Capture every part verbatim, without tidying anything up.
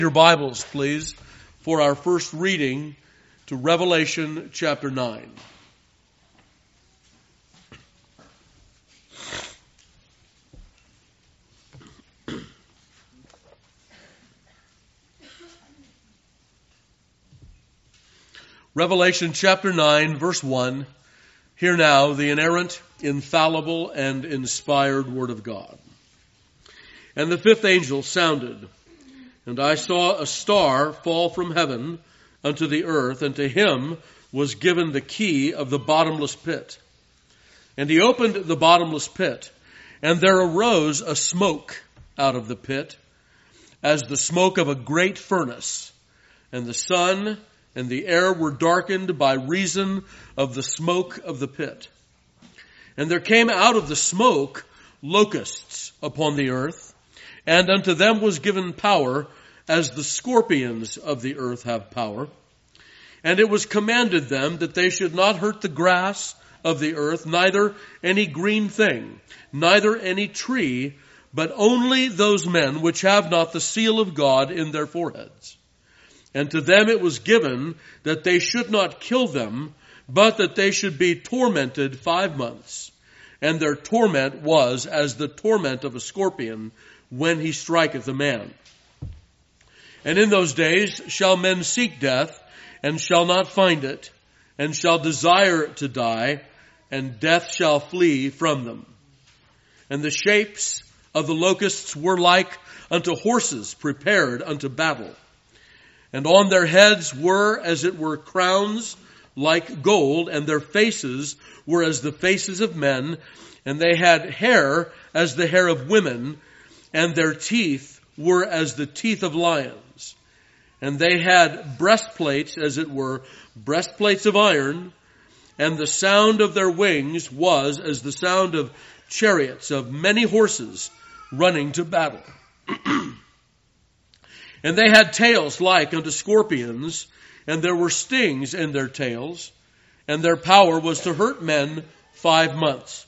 Your Bibles, please, for our first reading to Revelation chapter nine. Revelation chapter nine, verse one. Hear now the inerrant, infallible, and inspired word of God. And the fifth angel sounded, and I saw a star fall from heaven unto the earth, and to him was given the key of the bottomless pit. And he opened the bottomless pit, and there arose a smoke out of the pit, as the smoke of a great furnace. And the sun and the air were darkened by reason of the smoke of the pit. And there came out of the smoke locusts upon the earth, and unto them was given power, as the scorpions of the earth have power. And it was commanded them that they should not hurt the grass of the earth, neither any green thing, neither any tree, but only those men which have not the seal of God in their foreheads. And to them it was given that they should not kill them, but that they should be tormented five months. And their torment was as the torment of a scorpion when he striketh a man. And in those days shall men seek death, and shall not find it, and shall desire to die, and death shall flee from them. And the shapes of the locusts were like unto horses prepared unto battle. And on their heads were as it were crowns like gold, and their faces were as the faces of men, and they had hair as the hair of women, and their teeth were as the teeth of lions. And they had breastplates, as it were, breastplates of iron, and the sound of their wings was as the sound of chariots of many horses running to battle. And they had tails like unto scorpions, and there were stings in their tails, and their power was to hurt men five months.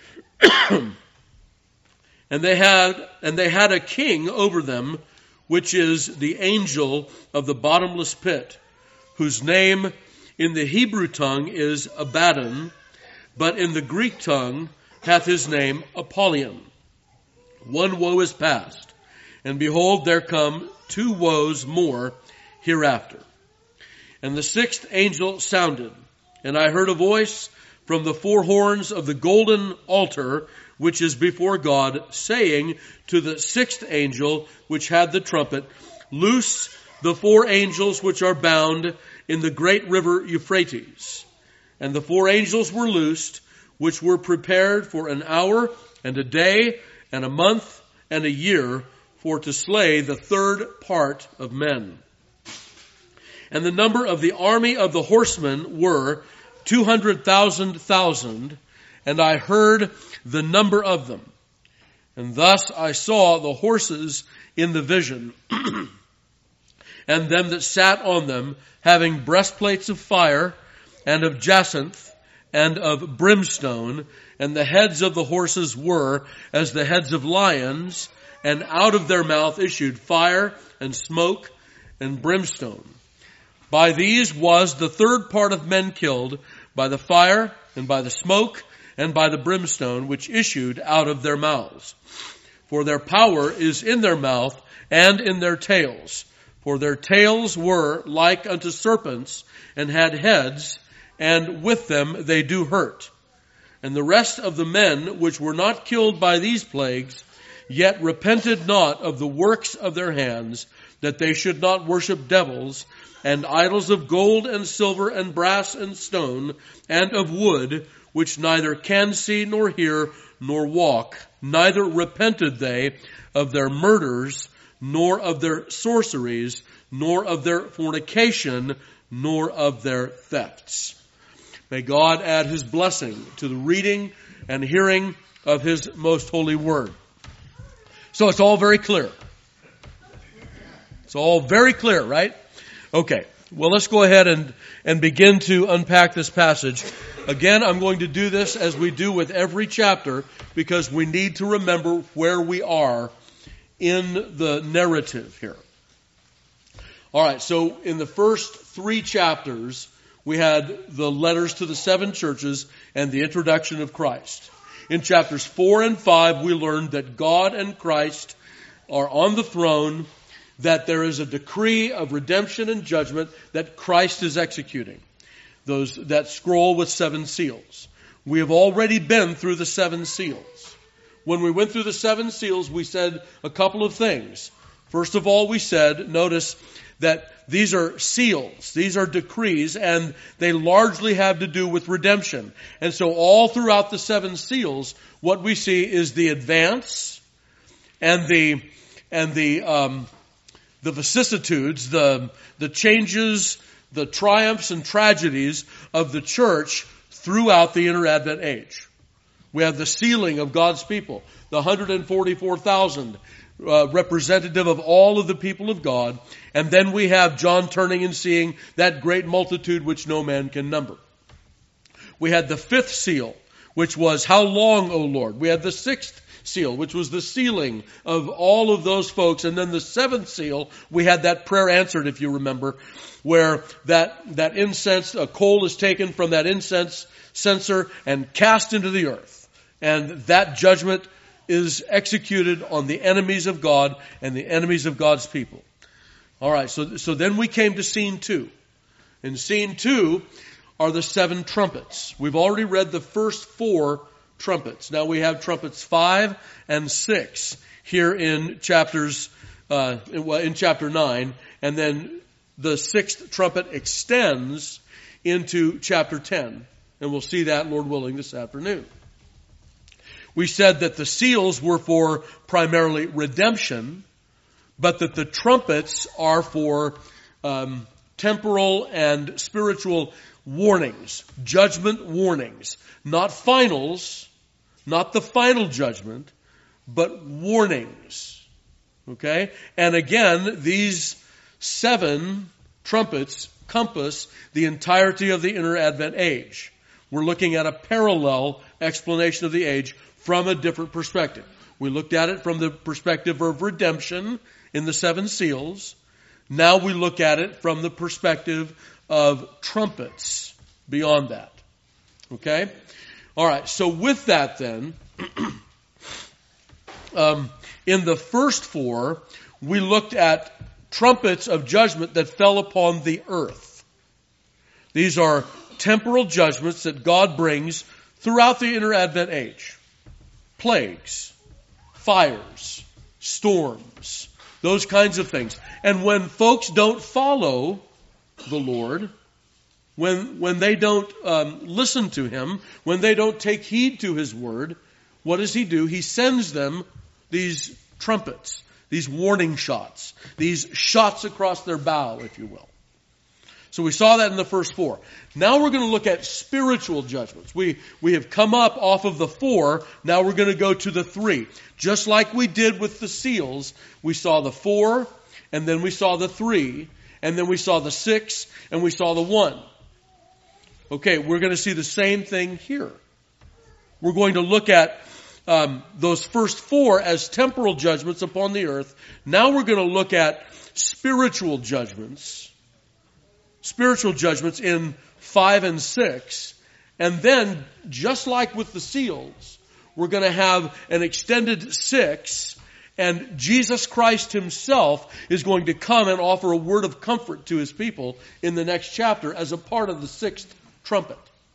And they had, and they had a king over them, which is the angel of the bottomless pit, whose name in the Hebrew tongue is Abaddon, but in the Greek tongue hath his name Apollyon. One woe is past, and behold, there come two woes more hereafter. And the sixth angel sounded, and I heard a voice from the four horns of the golden altar, which is before God, saying to the sixth angel which had the trumpet, Loose the four angels which are bound in the great river Euphrates. And the four angels were loosed, which were prepared for an hour and a day and a month and a year, for to slay the third part of men. And the number of the army of the horsemen were two hundred thousand thousand, and I heard the number of them. And thus I saw the horses in the vision, and them that sat on them, having breastplates of fire, and of jacinth, and of brimstone, and the heads of the horses were as the heads of lions, and out of their mouth issued fire, and smoke, and brimstone. By these was the third part of men killed, by the fire, and by the smoke, and by the brimstone which issued out of their mouths. For their power is in their mouth and in their tails. For their tails were like unto serpents, and had heads, and with them they do hurt. And the rest of the men which were not killed by these plagues, yet repented not of the works of their hands, that they should not worship devils, and idols of gold and silver and brass and stone, and of wood, which neither can see nor hear nor walk, neither repented they of their murders, nor of their sorceries, nor of their fornication, nor of their thefts. May God add his blessing to the reading and hearing of his most holy word. So it's all very clear. It's all very clear, right? Okay. Well, let's go ahead and, and begin to unpack this passage. Again, I'm going to do this as we do with every chapter, because we need to remember where we are in the narrative here. All right, so in the first three chapters, we had the letters to the seven churches and the introduction of Christ. In chapters four and five, we learned that God and Christ are on the throne, that there is a decree of redemption and judgment that Christ is executing. Those, that scroll with seven seals. We have already been through the seven seals. When we went through the seven seals, we said a couple of things. First of all, we said, notice that these are seals, these are decrees, and they largely have to do with redemption. And so all throughout the seven seals, what we see is the advance and the and the um, the vicissitudes, the the changes, the triumphs and tragedies of the church throughout the inter-Advent age. We have the sealing of God's people, the one hundred forty-four thousand. Uh, representative of all of the people of God. And then we have John turning and seeing that great multitude which no man can number. We had the fifth seal, which was, how long, O Lord? We had the sixth seal, which was the sealing of all of those folks. And then the seventh seal, we had that prayer answered, if you remember, where that, that incense, a coal is taken from that incense censer and cast into the earth. And that judgment is executed on the enemies of God and the enemies of God's people. All right, so, so then we came to scene two. In scene two are the seven trumpets. We've already read the first four trumpets. Now we have trumpets five and six here in chapters, uh, in, in chapter nine, and then the sixth trumpet extends into chapter ten. And we'll see that, Lord willing, this afternoon. We said that the seals were for primarily redemption, but that the trumpets are for um, temporal and spiritual warnings, judgment warnings. Not finals, not the final judgment, but warnings. Okay? And again, these seven trumpets compass the entirety of the inter-Advent age. We're looking at a parallel explanation of the age from a different perspective. We looked at it from the perspective of redemption in the seven seals. Now we look at it from the perspective of trumpets beyond that. Okay? All right, so with that then, um, in the first four, we looked at trumpets of judgment that fell upon the earth. These are temporal judgments that God brings throughout the inter-Advent age. Plagues, fires, storms, those kinds of things. And when folks don't follow the Lord, when when they don't um, listen to Him, when they don't take heed to His word, what does He do? He sends them these trumpets, these warning shots, these shots across their bow, if you will. So we saw that in the first four. Now we're going to look at spiritual judgments. We, we have come up off of the four. Now we're going to go to the three. Just like we did with the seals, we saw the four, and then we saw the three, and then we saw the six, and we saw the one. Okay, we're going to see the same thing here. We're going to look at um, those first four as temporal judgments upon the earth. Now we're going to look at spiritual judgments. Spiritual judgments in five and six. And then, just like with the seals, we're going to have an extended six, and Jesus Christ Himself is going to come and offer a word of comfort to His people in the next chapter as a part of the sixth trumpet.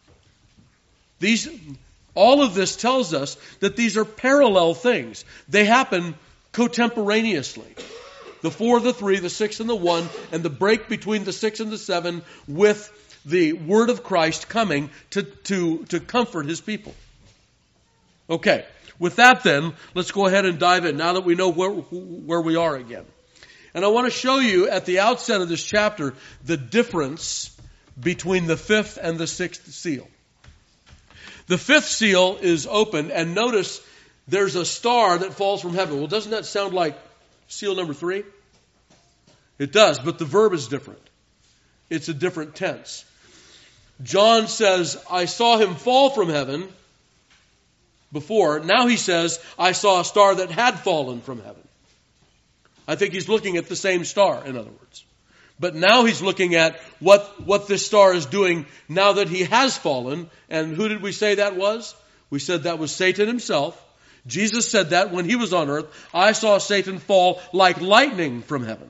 These, all of this tells us that these are parallel things. They happen contemporaneously. The four, the three, the six, and the one, and the break between the six and the seven with the word of Christ coming to, to, to comfort His people. Okay, with that then, let's go ahead and dive in now that we know where, where we are again. And I want to show you at the outset of this chapter the difference between the fifth and the sixth seal. The fifth seal is opened, and notice there's a star that falls from heaven. Well, doesn't that sound like seal number three? It does, but the verb is different. It's a different tense. John says, I saw him fall from heaven before. Now he says, I saw a star that had fallen from heaven. I think he's looking at the same star, in other words. But now he's looking at what, what this star is doing now that he has fallen. And who did we say that was? We said that was Satan himself. Jesus said that when he was on earth. I saw Satan fall like lightning from heaven.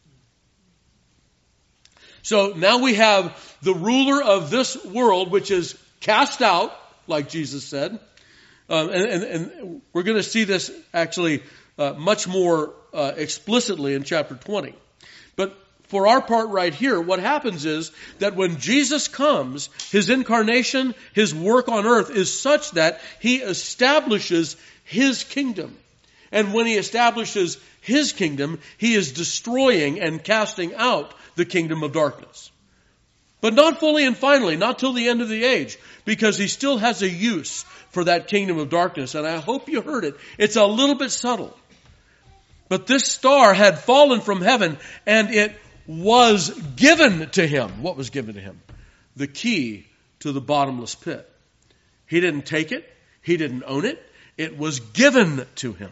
So now we have the ruler of this world, which is cast out, like Jesus said. Um, and, and, and we're going to see this actually uh, much more uh, explicitly in chapter twenty. But for our part right here, what happens is that when Jesus comes, his incarnation, his work on earth is such that he establishes his kingdom. And when he establishes his kingdom, he is destroying and casting out the kingdom of darkness. But not fully and finally, not till the end of the age, because he still has a use for that kingdom of darkness. And I hope you heard it. It's a little bit subtle. But this star had fallen from heaven, and it was given to him. What was given to him? The key to the bottomless pit. He didn't take it. He didn't own it. It was given to him.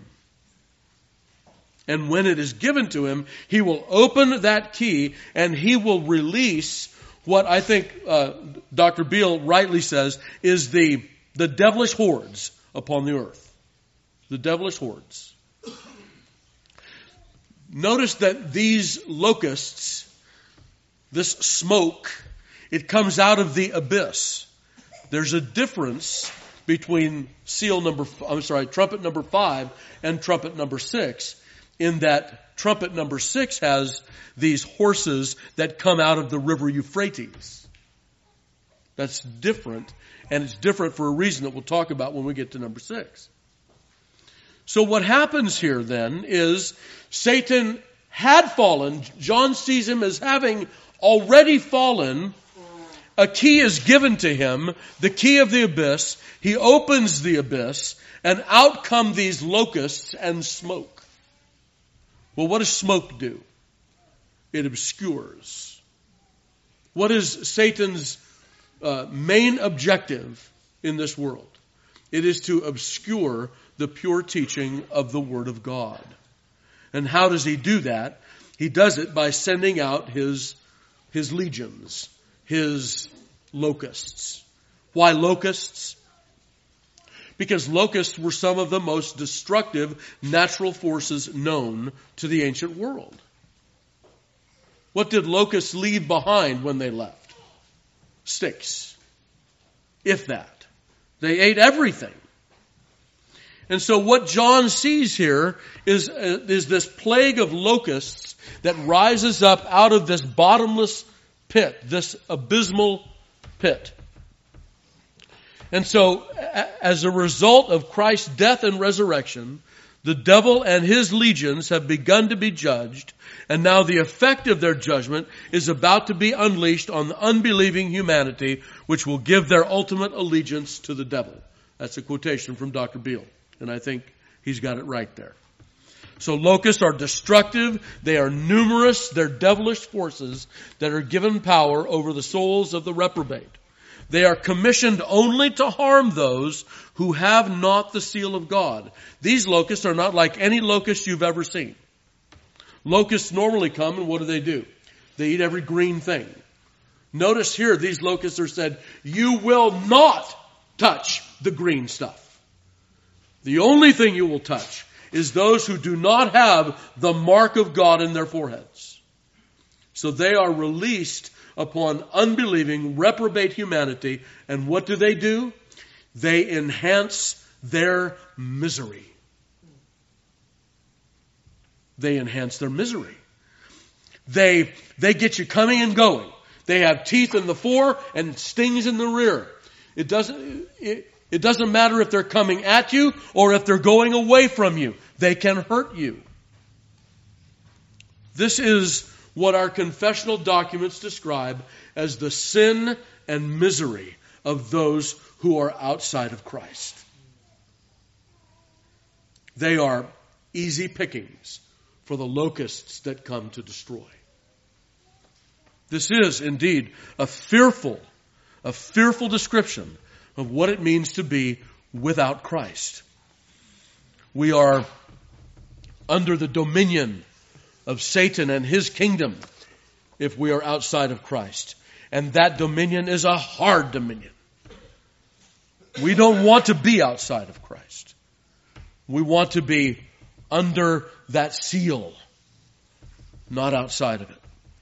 And when it is given to him, he will open that key and he will release what I think uh, Doctor Beale rightly says is the, the devilish hordes upon the earth. The devilish hordes. Notice that these locusts, this smoke, it comes out of the abyss. There's a difference between seal number, I'm sorry, trumpet number five and trumpet number six, in that trumpet number six has these horses that come out of the river Euphrates. That's different, and it's different for a reason that we'll talk about when we get to number six. So what happens here then is Satan had fallen. John sees him as having already fallen. A key is given to him, the key of the abyss. He opens the abyss, and out come these locusts and smoke. Well, what does smoke do? It obscures. What is Satan's uh, main objective in this world? It is to obscure the pure teaching of the Word of God. And how does he do that? He does it by sending out his, his legions, his locusts. Why locusts? Because locusts were some of the most destructive natural forces known to the ancient world. What did locusts leave behind when they left? Sticks. If that. They ate everything. And so what John sees here is, uh, is this plague of locusts that rises up out of this bottomless pit, this abysmal pit. And so a- as a result of Christ's death and resurrection, the devil and his legions have begun to be judged, and now the effect of their judgment is about to be unleashed on the unbelieving humanity, which will give their ultimate allegiance to the devil. That's a quotation from Doctor Beale. And I think he's got it right there. So locusts are destructive. They are numerous. They're devilish forces that are given power over the souls of the reprobate. They are commissioned only to harm those who have not the seal of God. These locusts are not like any locust you've ever seen. Locusts normally come, and what do they do? They eat every green thing. Notice here, these locusts are said, you will not touch the green stuff. The only thing you will touch is those who do not have the mark of God in their foreheads. So they are released upon unbelieving, reprobate humanity. And what do they do? They enhance their misery. They enhance their misery. They, they get you coming and going. They have teeth in the fore and stings in the rear. It doesn't, it, It doesn't matter if they're coming at you or if they're going away from you. They can hurt you. This is what our confessional documents describe as the sin and misery of those who are outside of Christ. They are easy pickings for the locusts that come to destroy. This is indeed a fearful, a fearful description of what it means to be without Christ. We are under the dominion of Satan and his kingdom. if we are outside of Christ. And that dominion is a hard dominion. We don't want to be outside of Christ. We want to be under that seal, not outside of it.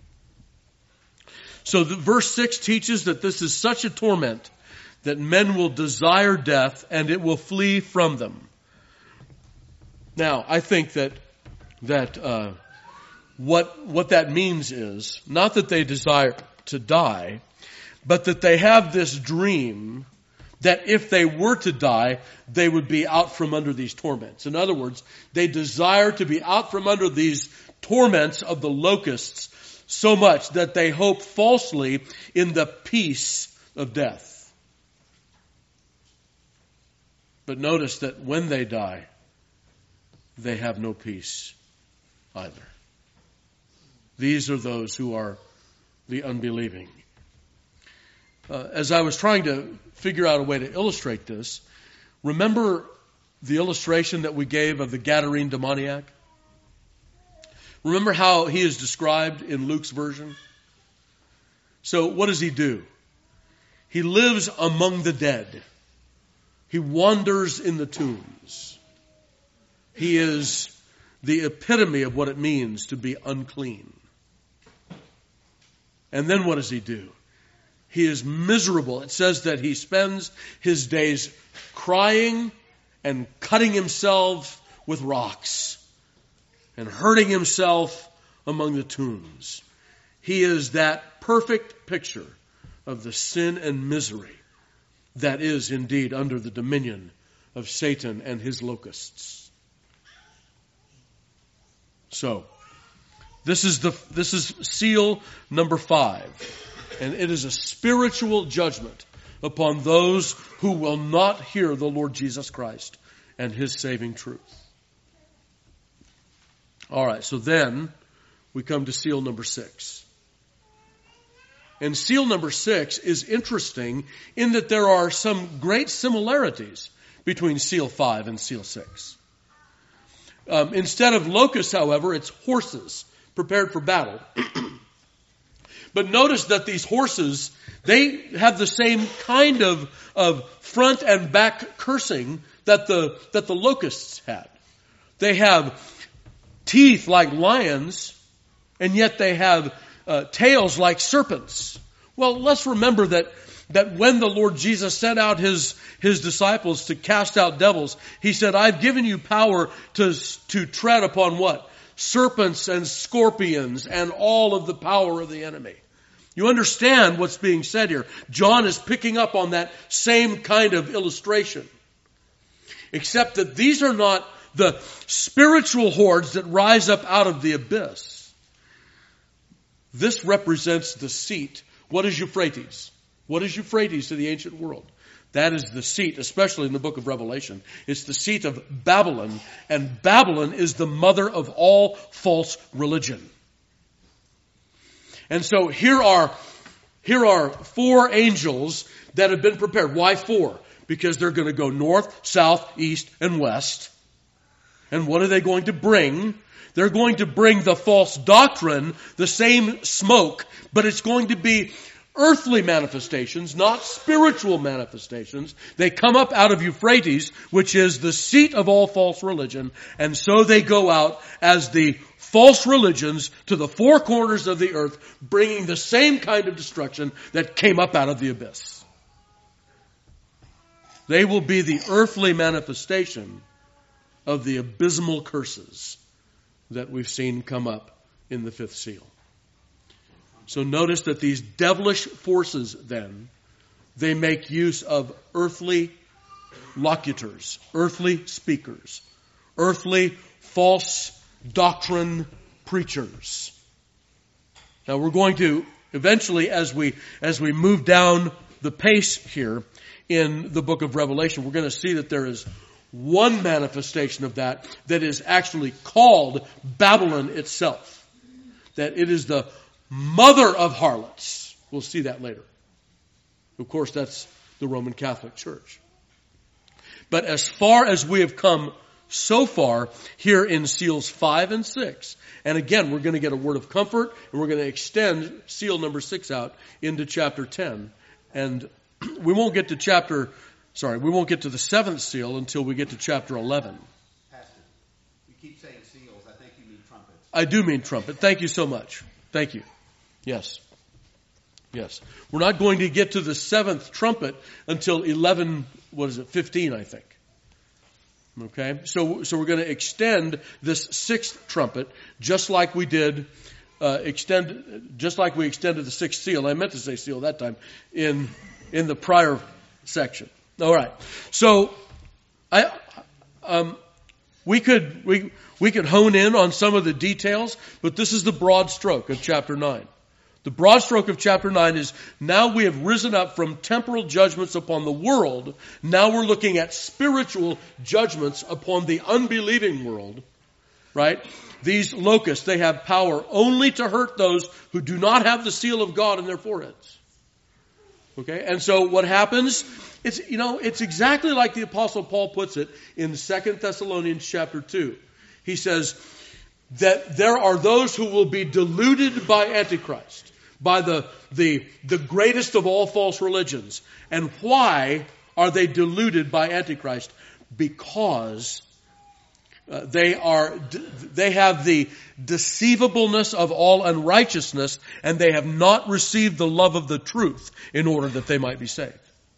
So the verse six teaches that this is such a torment that men will desire death and it will flee from them. Now, I think that that uh, what what that means is not that they desire to die, but that they have this dream that if they were to die, they would be out from under these torments. In other words, they desire to be out from under these torments of the locusts so much that they hope falsely in the peace of death. But notice that when they die, they have no peace either. These are those who are the unbelieving. Uh, as I was trying to figure out a way to illustrate this, remember the illustration that we gave of the Gadarene demoniac? Remember how he is described in Luke's version? So what does he do? He lives among the dead. He wanders in the tombs. He is the epitome of what it means to be unclean. And then what does he do? He is miserable. It says that he spends his days crying and cutting himself with rocks and hurting himself among the tombs. He is that perfect picture of the sin and misery that is indeed under the dominion of Satan and his locusts. So, this is the this is seal number five. And it is a spiritual judgment upon those who will not hear the Lord Jesus Christ and his saving truth. All right, so then we come to seal number six. And seal number six is interesting in that there are some great similarities between seal five and seal six. Um, instead of locusts, however, it's horses prepared for battle. But notice that these horses, they have the same kind of, of front and back cursing that the, that the locusts had. They have teeth like lions, and yet they have uh, tails like serpents. Well, let's remember that, that when the Lord Jesus sent out his, his disciples to cast out devils, he said, I've given you power to, to tread upon what? Serpents and scorpions and all of the power of the enemy. You understand what's being said here. John is picking up on that same kind of illustration. Except that these are not the spiritual hordes that rise up out of the abyss. This represents the seat. What is Euphrates? What is Euphrates to the ancient world? That is the seat, especially in the book of Revelation. It's the seat of Babylon. And Babylon is the mother of all false religion. And so here are, here are four angels that have been prepared. Why four? Because they're going to go north, south, east, and west. And what are they going to bring? They're going to bring the false doctrine, the same smoke, but it's going to be earthly manifestations, not spiritual manifestations. They come up out of Euphrates, which is the seat of all false religion, and so they go out as the false religions to the four corners of the earth, bringing the same kind of destruction that came up out of the abyss. They will be the earthly manifestation of the abysmal curses that we've seen come up in the fifth seal. So notice that these devilish forces then, they make use of earthly locutors, earthly speakers, earthly false doctrine preachers. Now we're going to eventually, as we as we move down the pace here in the book of Revelation, we're going to see that there is one manifestation of that that is actually called Babylon itself. That it is the mother of harlots. We'll see that later. Of course, that's the Roman Catholic Church. But as far as we have come so far here in seals five and six. And again, we're going to get a word of comfort, and we're going to extend seal number six out into chapter ten. And we won't get to chapter, sorry, we won't get to the seventh seal until we get to chapter eleven. Pastor, you keep saying seals. I think you mean trumpets. I do mean trumpet. Thank you so much. Thank you. Yes. Yes. We're not going to get to the seventh trumpet until eleven, what is it, fifteen, I think. Okay? So, so we're going to extend this sixth trumpet just like we did, uh, extend, just like we extended the sixth seal. I meant to say seal that time in, in the prior section. All right. So, I, um, we could, we, we could hone in on some of the details, but this is the broad stroke of chapter nine. The broad stroke of chapter nine is now we have risen up from temporal judgments upon the world. Now we're looking at spiritual judgments upon the unbelieving world, right? These locusts, they have power only to hurt those who do not have the seal of God in their foreheads. Okay? And so what happens, it's, you know, it's exactly like the Apostle Paul puts it in Second Thessalonians chapter two. He says that there are those who will be deluded by Antichrist, by the, the, the greatest of all false religions. And why are they deluded by Antichrist? Because uh, they are, they have the deceivableness of all unrighteousness, and they have not received the love of the truth in order that they might be saved.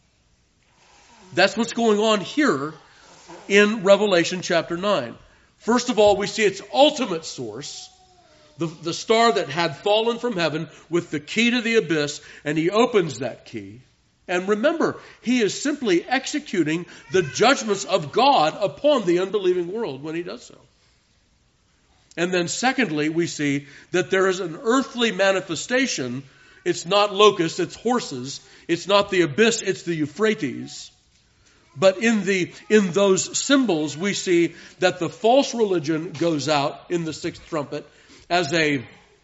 That's what's going on here in Revelation chapter nine. First of all, we see its ultimate source, the, the star that had fallen from heaven with the key to the abyss, and he opens that key. And remember, he is simply executing the judgments of God upon the unbelieving world when he does so. And then secondly, we see that there is an earthly manifestation. It's not locusts, it's horses. It's not the abyss, it's the Euphrates. But in the in those symbols, we see that the false religion goes out in the sixth trumpet as a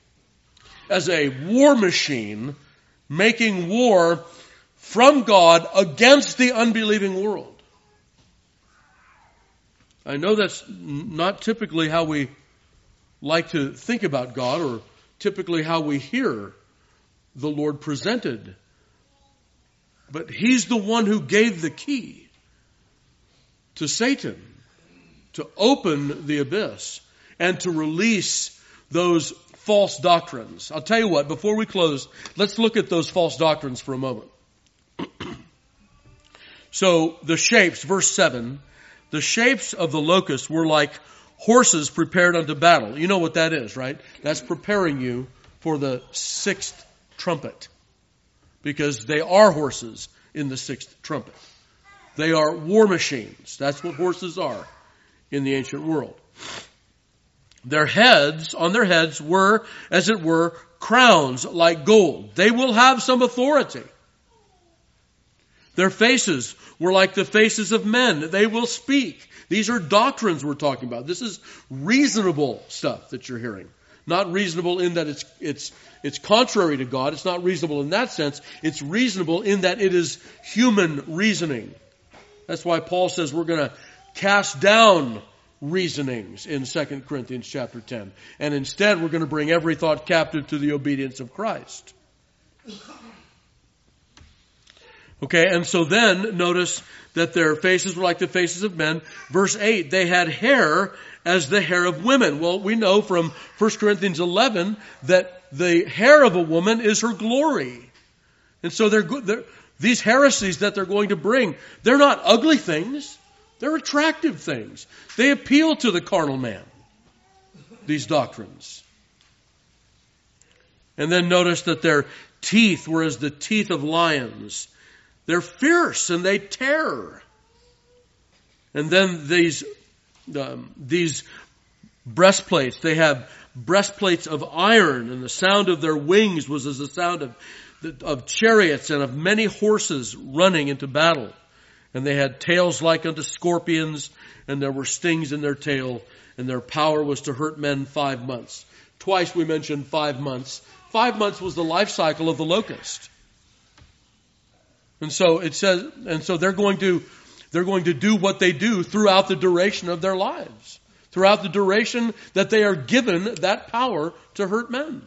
as a war machine, making war from God against the unbelieving world. I know that's not typically how we like to think about God, or typically how we hear the Lord presented. But He's the one who gave the key to Satan to open the abyss and to release those false doctrines. I'll tell you what, before we close, let's look at those false doctrines for a moment. So the shapes, verse seven, the shapes of the locusts were like horses prepared unto battle. You know what that is, right? That's preparing you for the sixth trumpet, because they are horses in the sixth trumpet. They are war machines. That's what horses are in the ancient world. Their heads, on their heads were, as it were, crowns like gold. They will have some authority. Their faces were like the faces of men. They will speak. These are doctrines we're talking about. This is reasonable stuff that you're hearing. Not reasonable in that it's it's it's contrary to God. It's not reasonable in that sense. It's reasonable in that it is human reasoning. That's why Paul says we're going to cast down reasonings in Second Corinthians chapter ten. And instead we're going to bring every thought captive to the obedience of Christ. Okay, and so then notice that their faces were like the faces of men. Verse eight, they had hair as the hair of women. Well, we know from First Corinthians eleven that the hair of a woman is her glory. And so they're, they're these heresies that they're going to bring, they're not ugly things. They're attractive things. They appeal to the carnal man, these doctrines. And then notice that their teeth were as the teeth of lions. They're fierce and they tear. And then these um, these breastplates, they have breastplates of iron, and the sound of their wings was as the sound of of chariots and of many horses running into battle. And they had tails like unto scorpions, and there were stings in their tail, and their power was to hurt men five months. Twice we mentioned five months. Five months was the life cycle of the locust. And so it says, and so they're going to They're going to do what they do throughout the duration of their lives, throughout the duration that they are given that power to hurt men.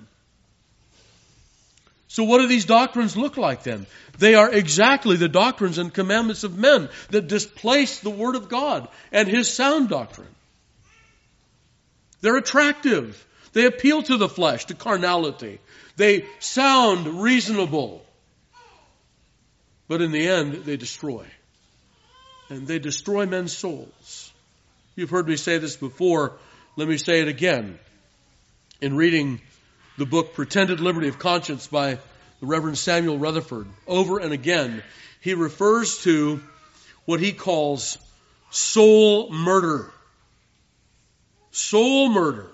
So what do these doctrines look like then? They are exactly the doctrines and commandments of men that displace the Word of God and His sound doctrine. They're attractive. They appeal to the flesh, to carnality. They sound reasonable. But in the end, they destroy. And they destroy men's souls. You've heard me say this before. Let me say it again. In reading the book Pretended Liberty of Conscience by the Reverend Samuel Rutherford, over and again, he refers to what he calls soul murder. Soul murder.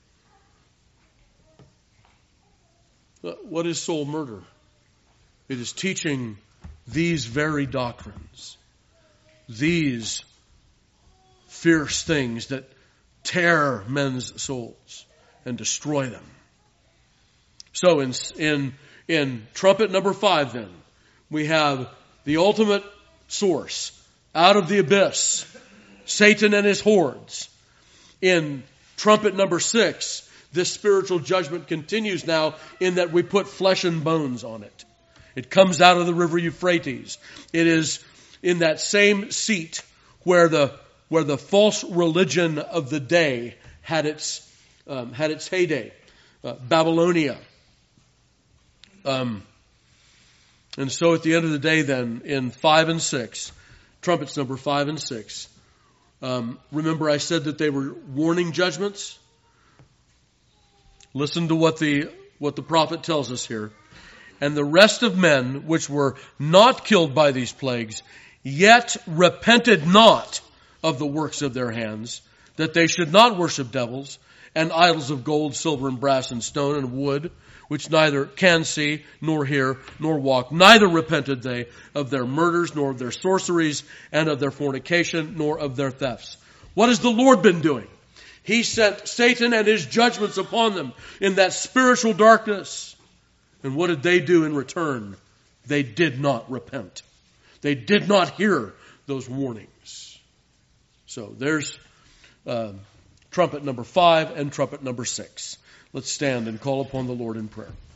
What is soul murder? It is teaching these very doctrines, these fierce things that tear men's souls and destroy them. So in, in, in trumpet number five then, we have the ultimate source, out of the abyss, Satan and his hordes. In trumpet number six, this spiritual judgment continues now in that we put flesh and bones on it. It comes out of the river Euphrates. It is in that same seat where the where the false religion of the day had its um, had its heyday, uh, Babylonia. Um, and so at the end of the day, then in five and six, trumpets number five and six. Um, remember, I said that they were warning judgments. Listen to what the what the prophet tells us here. And the rest of men which were not killed by these plagues, yet repented not of the works of their hands, that they should not worship devils and idols of gold, silver, and brass, and stone, and wood, which neither can see, nor hear, nor walk. Neither repented they of their murders, nor of their sorceries, and of their fornication, nor of their thefts. What has the Lord been doing? He sent Satan and his judgments upon them in that spiritual darkness. And what did they do in return? They did not repent. They did not hear those warnings. So there's uh, trumpet number five and trumpet number six. Let's stand and call upon the Lord in prayer.